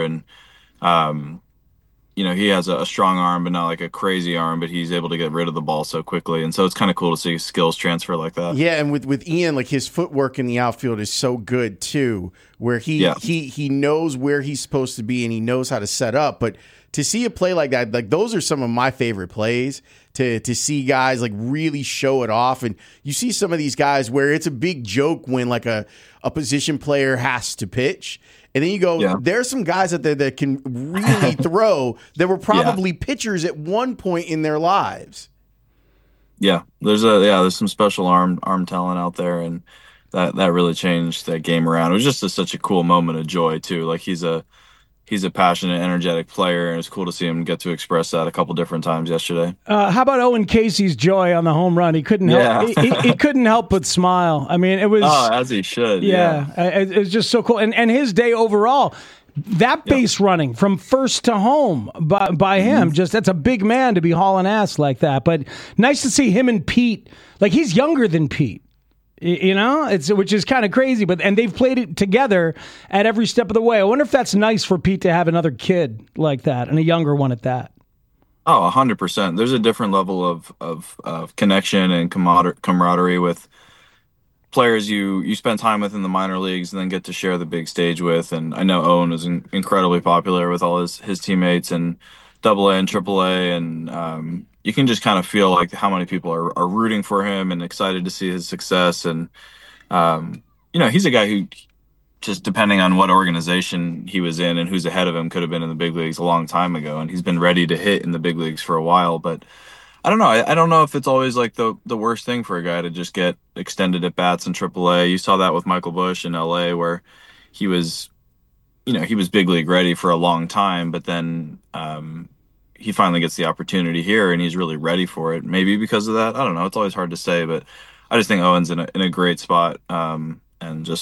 and he has a strong arm, but not like a crazy arm, but he's able to get rid of the ball so quickly. And so it's kind of cool to see skills transfer like that. Yeah, and with Ian, like, his footwork in the outfield is so good too, where he knows where he's supposed to be and he knows how to set up. But to see a play like that, like, those are some of my favorite plays, to see guys, like, really show it off. And you see some of these guys where it's a big joke when, like, a position player has to pitch. And then you go, there's some guys out there that can really throw that were probably pitchers at one point in their lives. Yeah, there's some special arm talent out there, and that really changed that game around. It was just such a cool moment of joy too. Like, he's a passionate, energetic player, and it's cool to see him get to express that a couple different times yesterday. How about Owen Casey's joy on the home run? He couldn't help. He couldn't help but smile. I mean, it was as he should. Yeah, it was just so cool. And his day overall, that base running from first to home by him, just that's a big man to be hauling ass like that. But nice to see him and Pete. Like, he's younger than Pete. You know, which is kind of crazy, and they've played it together at every step of the way. I wonder if that's nice for Pete to have another kid like that, and a younger one at that. Oh, 100%. There's a different level of connection and camaraderie with players you spend time with in the minor leagues and then get to share the big stage with. And I know Owen is incredibly popular with all his teammates in AA and AAA, and you can just kind of feel like how many people are rooting for him and excited to see his success. And, he's a guy who, just depending on what organization he was in and who's ahead of him, could have been in the big leagues a long time ago. And he's been ready to hit in the big leagues for a while. But I don't know. I don't know if it's always like the worst thing for a guy to just get extended at bats in AAA. You saw that with Michael Busch in LA, where he was big league ready for a long time, but then, he finally gets the opportunity here, and he's really ready for it. Maybe because of that, I don't know. It's always hard to say, but I just think Owen's in a great spot, and just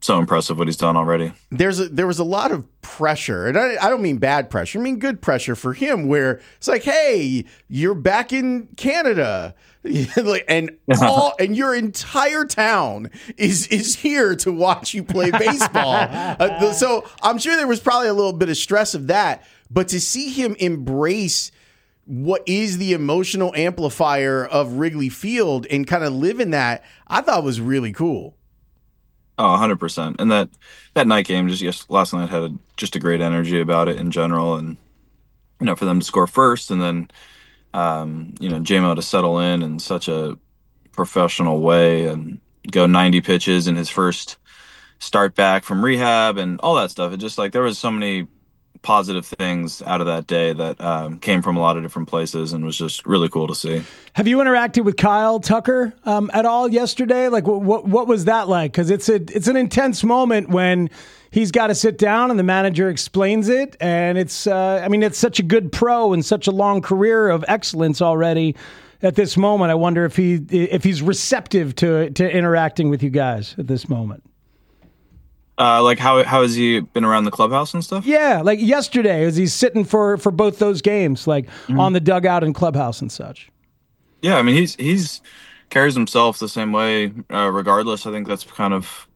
so impressive what he's done already. There was a lot of pressure, and I don't mean bad pressure. I mean good pressure for him, where it's like, hey, you're back in Canada, and your entire town is here to watch you play baseball. So I'm sure there was probably a little bit of stress of that, but to see him embrace what is the emotional amplifier of Wrigley Field and kind of live in that, I thought was really cool. Oh, 100%. And that night game last night had just a great energy about it in general. And, for them to score first and then, JMO to settle in such a professional way and go 90 pitches in his first start back from rehab and all that stuff. It just there was so many positive things out of that day that came from a lot of different places and was just really cool to see. Have you interacted with Kyle Tucker at all yesterday? What was that like? Because it's an intense moment when he's got to sit down and the manager explains it, and it's such a good pro and such a long career of excellence already. At this moment, I wonder if he's receptive to interacting with you guys at this moment. How has he been around the clubhouse and stuff? Yeah, like yesterday, as he's sitting for both those games, on the dugout and clubhouse and such. Yeah, I mean he's carries himself the same way, regardless. I think that's kind of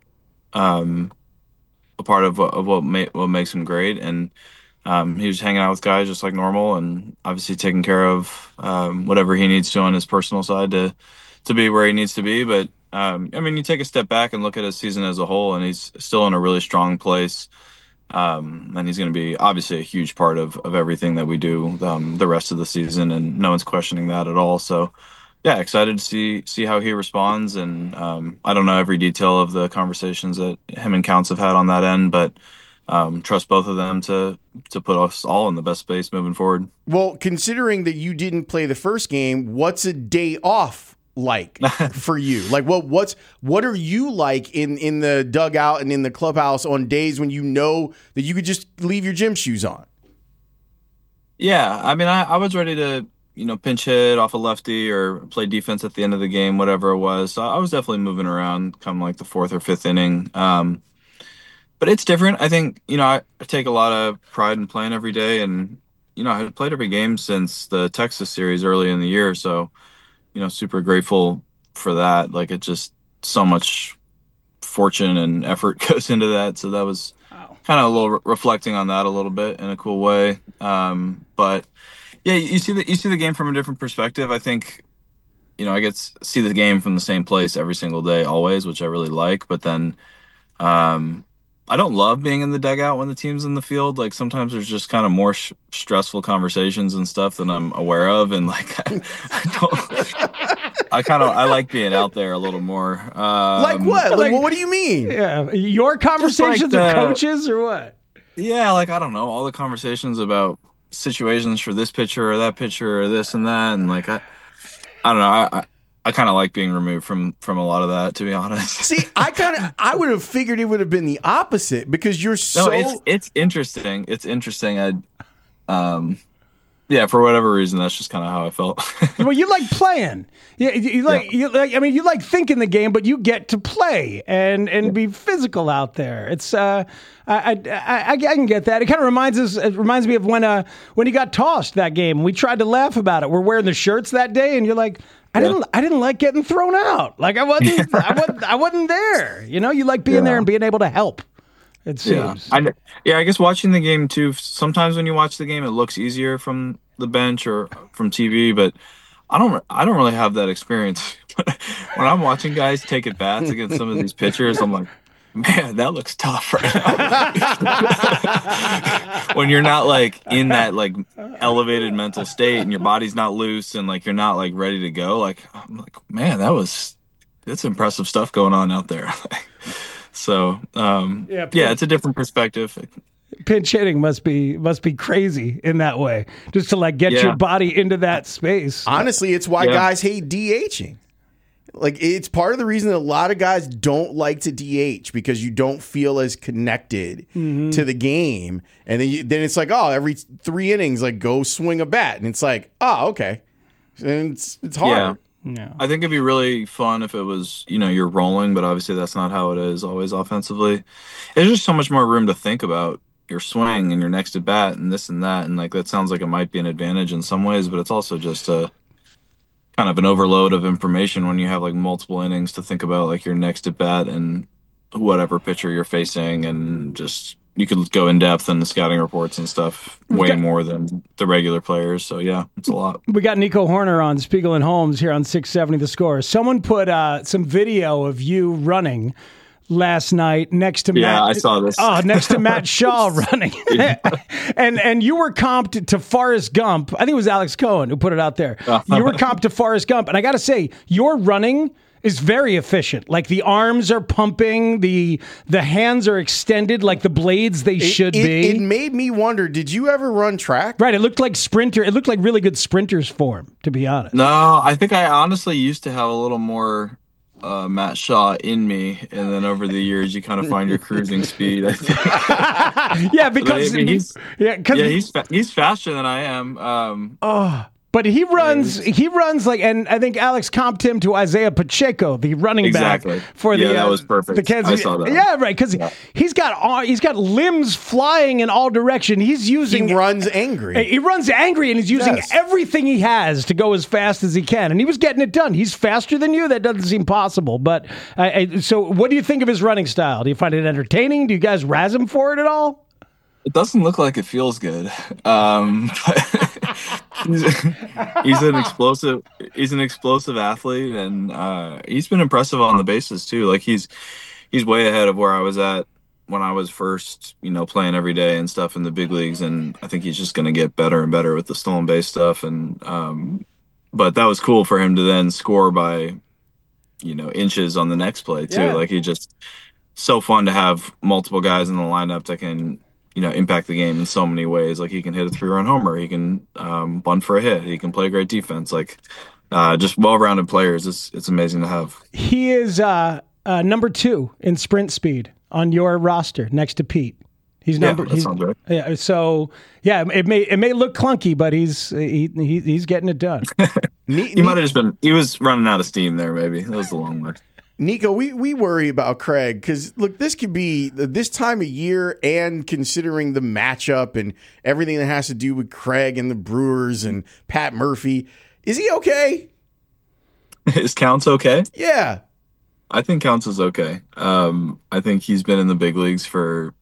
a part of what makes him great. And he was hanging out with guys just like normal, and obviously taking care of whatever he needs to on his personal side to be where he needs to be, but. You take a step back and look at his season as a whole, and he's still in a really strong place. And he's going to be obviously a huge part of everything that we do the rest of the season, and no one's questioning that at all. So, yeah, excited to see how he responds. And I don't know every detail of the conversations that him and Counts have had on that end, but trust both of them to put us all in the best space moving forward. Well, considering that you didn't play the first game, what's a day off like for you? What are you like in the dugout and in the clubhouse on days when you know that you could just leave your gym shoes on? Yeah, I was ready to pinch hit off a lefty or play defense at the end of the game, whatever it was. So I was definitely moving around come the fourth or fifth inning. But it's different. I think I take a lot of pride in playing every day, and I had played every game since the Texas series early in the year, so super grateful for that. It's just so much fortune and effort goes into that. So that was kind of a little reflecting on that a little bit in a cool way. But yeah, you see the game from a different perspective. I think, I get to see the game from the same place every single day, always, which I really like. But then, I don't love being in the dugout when the team's in the field. Sometimes there's just kind of more stressful conversations and stuff that I'm aware of, and I like being out there a little more. What? What do you mean? Yeah, your conversations with coaches or what? Yeah, I don't know, all the conversations about situations for this pitcher or that pitcher or this and that, and I don't know. I kind of like being removed from a lot of that, to be honest. See, I would have figured it would have been the opposite, because you're so. No, it's interesting. It's interesting. Yeah, for whatever reason, that's just kind of how I felt. Well, you like playing. Yeah, you like thinking the game, but you get to play and be physical out there. It's I can get that. It kind of reminds me of when he got tossed that game. We tried to laugh about it. We're wearing the shirts that day, and you're like, I didn't like getting thrown out. I wasn't there. You like being there and being able to help. It seems. I guess watching the game too. Sometimes when you watch the game, it looks easier from the bench or from TV, but I don't really have that experience. When I'm watching guys take at bats against some of these pitchers, I'm like, man, that looks tough right now. When you're not in that elevated mental state and your body's not loose and you're not ready to go, I'm like, man, that's impressive stuff going on out there. So it's a different perspective. Pinch hitting must be crazy in that way, just to get your body into that space. Honestly, it's why guys hate DHing. It's part of the reason that a lot of guys don't like to DH, because you don't feel as connected to the game. And then it's every 3 innings, go swing a bat. And it's okay. And it's hard. No. I think it'd be really fun if it was, you're rolling, but obviously that's not how it is always offensively. There's just so much more room to think about your swing and your next at bat and this and that. And like, that sounds like it might be an advantage in some ways, but it's also just a kind of an overload of information when you have like multiple innings to think about, like your next at bat and whatever pitcher you're facing. And just, you could go in depth in the scouting reports and stuff way more than the regular players. So yeah, it's a lot. We got Nico Horner on Spiegel and Holmes here on 670 The Score. Someone put some video of you running last night next to Matt. I saw this. Next to Matt Shaw running. and you were comped to Forrest Gump. I think it was Alex Cohen who put it out there. You were comped to Forrest Gump. And I got to say, your running is very efficient. Like the arms are pumping, the hands are extended like the blades they should be. It made me wonder, did you ever run track? Right, it looked like really good sprinter's form, to be honest. No, I think I honestly used to have a little more Matt Shaw in me, and then over the years you kind of find your cruising speed, I think. Yeah, because he's faster than I am. But he runs like, and I think Alex comped him to Isaiah Pacheco, the running back for the. That was perfect. The Kansas, I saw that. Yeah, right. Because he's got limbs flying in all directions. He runs angry. He runs angry, and he's using everything he has to go as fast as he can. And he was getting it done. He's faster than you. That doesn't seem possible. But so, what do you think of his running style? Do you find it entertaining? Do you guys razz him for it at all? It doesn't look like it feels good. He's an explosive athlete, and he's been impressive on the bases too. Like he's way ahead of where I was at when I was first, playing every day and stuff in the big leagues. And I think he's just going to get better and better with the stolen base stuff. And but that was cool for him to then score by, inches on the next play too. Yeah. Like he just so fun to have multiple guys in the lineup that can, impact the game in so many ways. Like he can hit a 3-run homer. He can bunt for a hit. He can play great defense. Like just well-rounded players. It's amazing to have. He is number 2 in sprint speed on your roster next to Pete. He's number. That sounds right. Yeah. So yeah, it may look clunky, but he's getting it done. He might have just been. He was running out of steam there. Maybe that was the long one. Nico, we worry about Craig because, look, this could be this time of year, and considering the matchup and everything that has to do with Craig and the Brewers and Pat Murphy, is he okay? Is Counts okay? Yeah. I think Counts is okay. I think he's been in the big leagues for,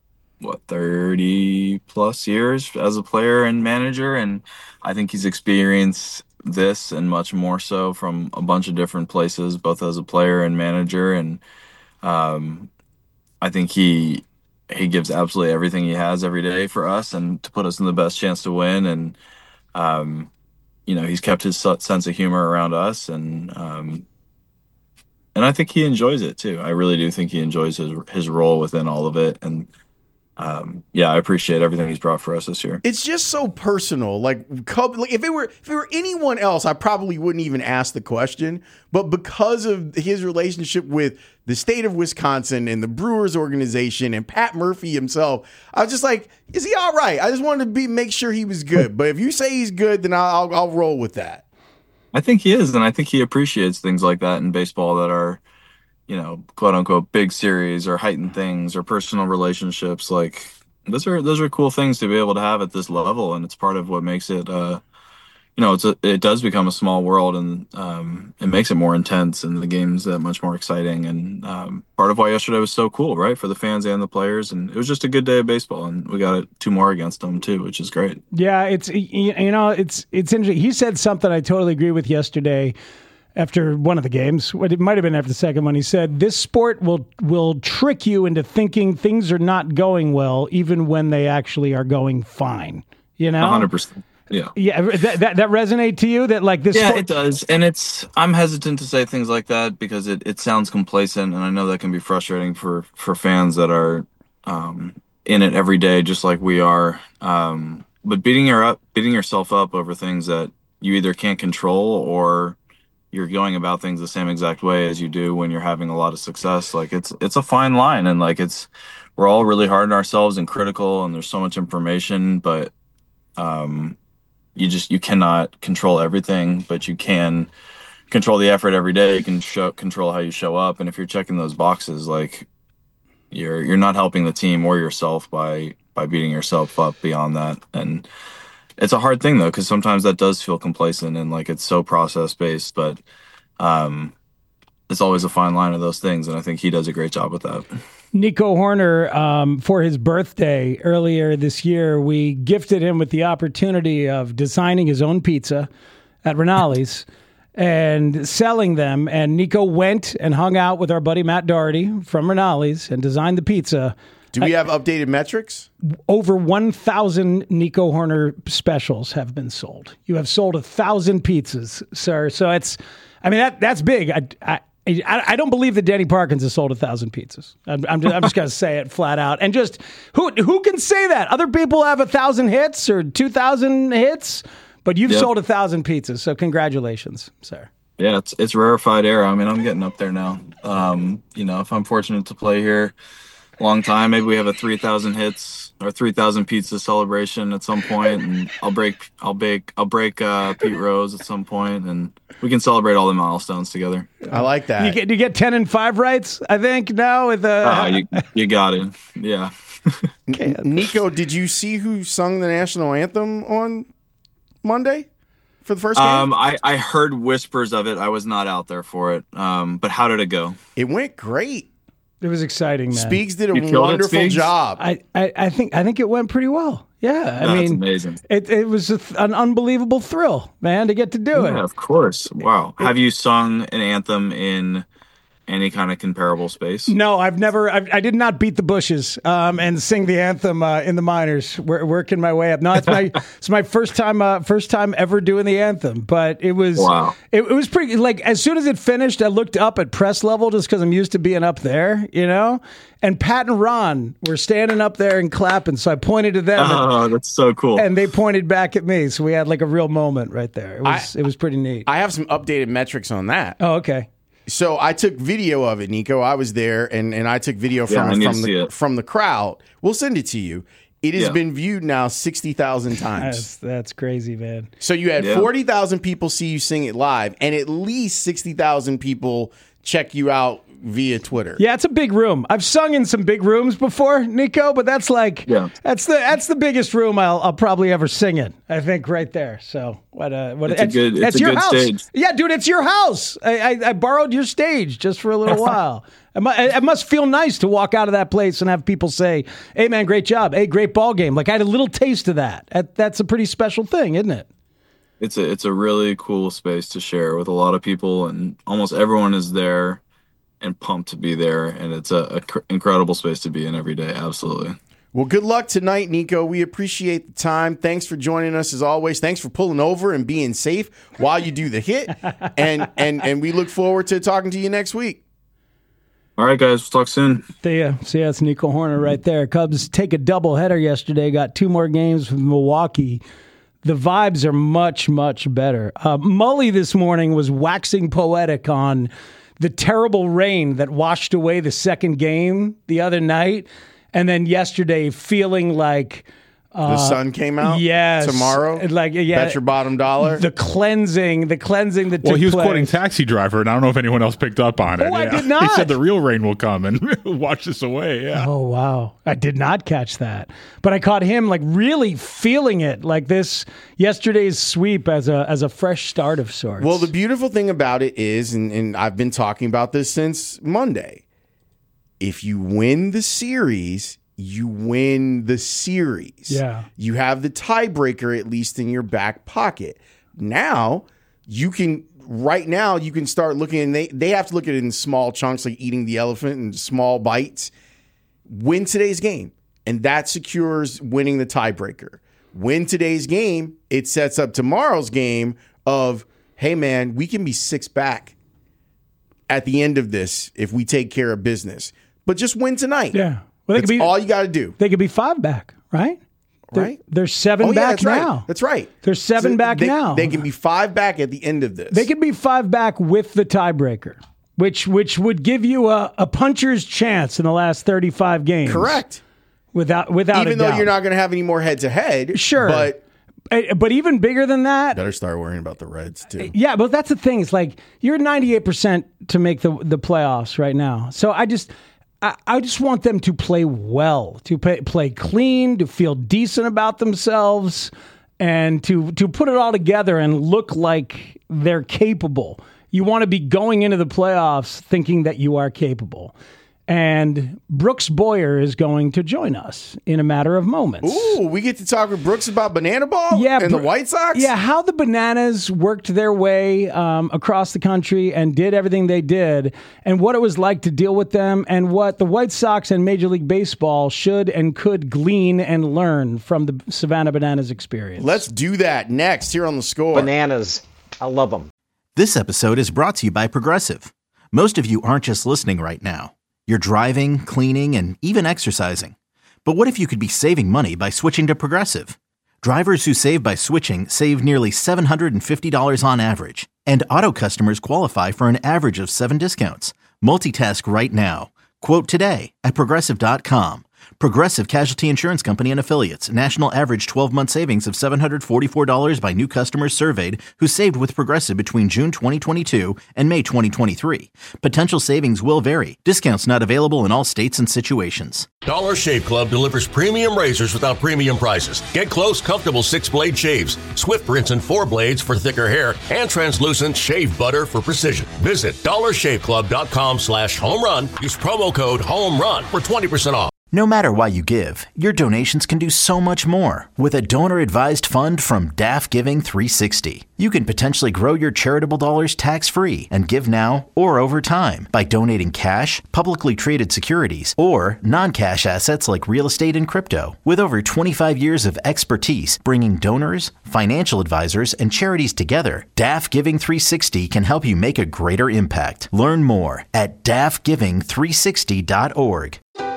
30-plus years as a player and manager, and I think he's experienced this and much more so from a bunch of different places, both as a player and manager. And I think he gives absolutely everything he has every day for us and to put us in the best chance to win. And he's kept his sense of humor around us, and I think he enjoys it too. I really do think he enjoys his role within all of it. And I appreciate everything he's brought for us this year. It's just so personal. Like if it were anyone else, I probably wouldn't even ask the question. But because of his relationship with the state of Wisconsin and the Brewers organization and Pat Murphy himself, I was just like, is he all right? I just wanted to make sure he was good. But if you say he's good, then I'll roll with that. I think he is, and I think he appreciates things like that in baseball that are, quote unquote big series or heightened things or personal relationships. Like those are cool things to be able to have at this level, and it's part of what makes it it does become a small world, and it makes it more intense, and the game's that much more exciting. And part of why yesterday was so cool, right, for the fans and the players. And it was just a good day of baseball, and we got 2 more against them too, which is great. Yeah, it's interesting. He said something I totally agree with yesterday. After one of the games, it might have been after the second one, he said, this sport will trick you into thinking things are not going well, even when they actually are going fine. 100%. Yeah. Yeah. That resonate to you? That like this? Yeah, it does. And I'm hesitant to say things like that because it sounds complacent, and I know that can be frustrating for fans that are in it every day, just like we are. But beating yourself up over things that you either can't control or you're going about things the same exact way as you do when you're having a lot of success. Like it's a fine line, and like we're all really hard on ourselves and critical, and there's so much information, but you cannot control everything, but you can control the effort every day, you can control how you show up. And if you're checking those boxes, like you're not helping the team or yourself by beating yourself up beyond that. And it's a hard thing though, because sometimes that does feel complacent and like it's so process based, but it's always a fine line of those things. And I think he does a great job with that. Nico Hoerner, for his birthday earlier this year, we gifted him with the opportunity of designing his own pizza at Rinaldi's and selling them. And Nico went and hung out with our buddy Matt Doherty from Rinaldi's and designed the pizza. Do we have updated metrics? Over 1,000 Nico Hoerner specials have been sold. You have sold 1,000 pizzas, sir. So that's big. I don't believe that Danny Parkins has sold 1,000 pizzas. I'm just going to say it flat out. And just who can say that? Other people have 1,000 hits or 2,000 hits, but you've sold 1,000 pizzas. So congratulations, sir. Yeah, it's rarefied air. I mean, I'm getting up there now. If I'm fortunate to play here a long time, maybe we have a 3,000 hits or 3,000 pizza celebration at some point, and I'll break Pete Rose at some point, and we can celebrate all the milestones together. I like that. You get 10 and 5 rights, I think, now with you got it. Yeah. Okay. Nico, did you see who sung the national anthem on Monday for the first game? I heard whispers of it. I was not out there for it. But how did it go? It went great. It was exciting, man. Speaks did a wonderful job. I think it went pretty well. Yeah, I mean, amazing. It was an unbelievable thrill, man, to get to do it. Yeah, of course. Wow. Have you sung an anthem in any kind of comparable space? No, I've never. I did not beat the bushes and sing the anthem in the minors. Working my way up. No, it's my first time ever doing the anthem. But it was it was pretty. Like as soon as it finished, I looked up at press level just because I'm used to being up there, And Pat and Ron were standing up there and clapping, so I pointed to them. Oh, that's so cool! And they pointed back at me, so we had like a real moment right there. It was pretty neat. I have some updated metrics on that. Oh, okay. So I took video of it, Nico. I was there, and I took video from the crowd. We'll send it to you. It has been viewed now 60,000 times. That's crazy, man. So you had 40,000 people see you sing it live, and at least 60,000 people check you out via Twitter. Yeah, it's a big room. I've sung in some big rooms before, Nico, but that's that's the biggest room I'll probably ever sing in. I think right there. So it's your house. Stage. Yeah, dude, it's your house. I borrowed your stage just for a little while. It must feel nice to walk out of that place and have people say, "Hey, man, great job. Hey, great ball game." Like I had a little taste of that. That's a pretty special thing, isn't it? It's a really cool space to share with a lot of people, and almost everyone is there and pumped to be there, and it's a incredible space to be in every day. Absolutely. Well, good luck tonight, Nico. We appreciate the time. Thanks for joining us as always. Thanks for pulling over and being safe while you do the hit, and we look forward to talking to you next week. All right, guys. We'll talk soon. See ya. It's Nico Hoerner right there. Cubs take a doubleheader yesterday. Got 2 more games with Milwaukee. The vibes are much, much better. Mully this morning was waxing poetic on the terrible rain that washed away the second game the other night, and then yesterday feeling like the sun came out. Yes, tomorrow. Bet your bottom dollar. The cleansing that took place. He was quoting Taxi Driver, and I don't know if anyone else picked up on it. Oh, I did not. He said the real rain will come and wash this away. Yeah. Oh wow, I did not catch that, but I caught him like really feeling it, like this yesterday's sweep as a fresh start of sorts. Well, the beautiful thing about it is, and I've been talking about this since Monday. If you win the series, you win the series. Yeah. You have the tiebreaker at least in your back pocket. Now you can start looking, and they have to look at it in small chunks, like eating the elephant in small bites. Win today's game, and that secures winning the tiebreaker. Win today's game, it sets up tomorrow's game of, hey man, we can be 6 back at the end of this if we take care of business. But just win tonight. Yeah. Well, that's all you got to do. They could be 5 back, right? They're 7 back that's now. Right. That's right. They're 7 back now. They can be 5 back at the end of this. They could be 5 back with the tiebreaker, which would give you a puncher's chance in the last 35 games. Correct. Without even though you're not going to have any more head to head. Sure. But even bigger than that, better start worrying about the Reds too. Yeah, but that's the thing. It's like you're 98% to make the playoffs right now. So I just want them to play well, to play clean, to feel decent about themselves, and to put it all together and look like they're capable. You want to be going into the playoffs thinking that you are capable. And Brooks Boyer is going to join us in a matter of moments. Ooh, we get to talk with Brooks about Banana Ball and the White Sox? Yeah, how the Bananas worked their way across the country and did everything they did, and what it was like to deal with them, and what the White Sox and Major League Baseball should and could glean and learn from the Savannah Bananas experience. Let's do that next here on The Score. Bananas. I love them. This episode is brought to you by Progressive. Most of you aren't just listening right now. You're driving, cleaning, and even exercising. But what if you could be saving money by switching to Progressive? Drivers who save by switching save nearly $750 on average. And auto customers qualify for an average of 7 discounts. Multitask right now. Quote today at Progressive.com. Progressive Casualty Insurance Company and Affiliates. National average 12-month savings of $744 by new customers surveyed who saved with Progressive between June 2022 and May 2023. Potential savings will vary. Discounts not available in all states and situations. Dollar Shave Club delivers premium razors without premium prices. Get close, comfortable 6-blade shaves, Swift rinse and 4 blades for thicker hair, and translucent shave butter for precision. Visit dollarshaveclub.com/home-run. Use promo code HOME-RUN for 20% off. No matter why you give, your donations can do so much more. With a donor-advised fund from DAF Giving 360, you can potentially grow your charitable dollars tax-free and give now or over time by donating cash, publicly traded securities, or non-cash assets like real estate and crypto. With over 25 years of expertise bringing donors, financial advisors, and charities together, DAF Giving 360 can help you make a greater impact. Learn more at dafgiving360.org.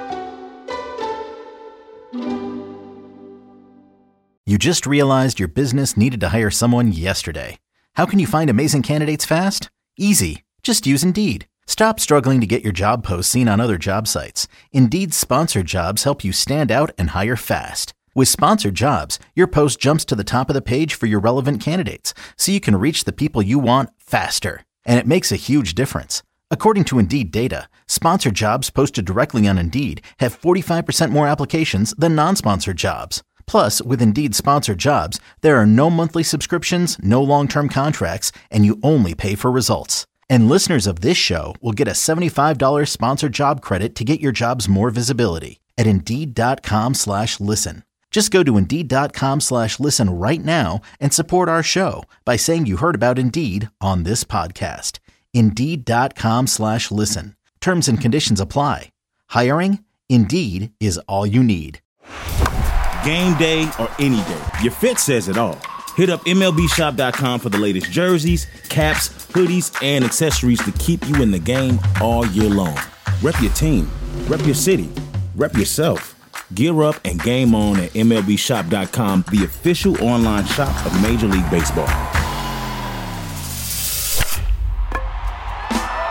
You just realized your business needed to hire someone yesterday. How can you find amazing candidates fast? Easy. Just use Indeed. Stop struggling to get your job posts seen on other job sites. Indeed's sponsored jobs help you stand out and hire fast. With sponsored jobs, your post jumps to the top of the page for your relevant candidates, so you can reach the people you want faster. And it makes a huge difference. According to Indeed data, sponsored jobs posted directly on Indeed have 45% more applications than non-sponsored jobs. Plus, with Indeed sponsored jobs, there are no monthly subscriptions, no long-term contracts, and you only pay for results. And listeners of this show will get a $75 sponsored job credit to get your jobs more visibility at Indeed.com/listen. Just go to Indeed.com/listen right now and support our show by saying you heard about Indeed on this podcast. Indeed.com/listen. Terms and conditions apply. Hiring? Indeed is all you need. Game day or any day, your fit says it all. Hit up MLBshop.com for the latest jerseys, caps, hoodies, and accessories to keep you in the game all year long. Rep your team, rep your city, rep yourself. Gear up and game on at MLBshop.com, the official online shop of Major League Baseball.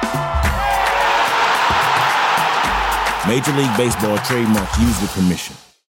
Major League Baseball trademark used with permission.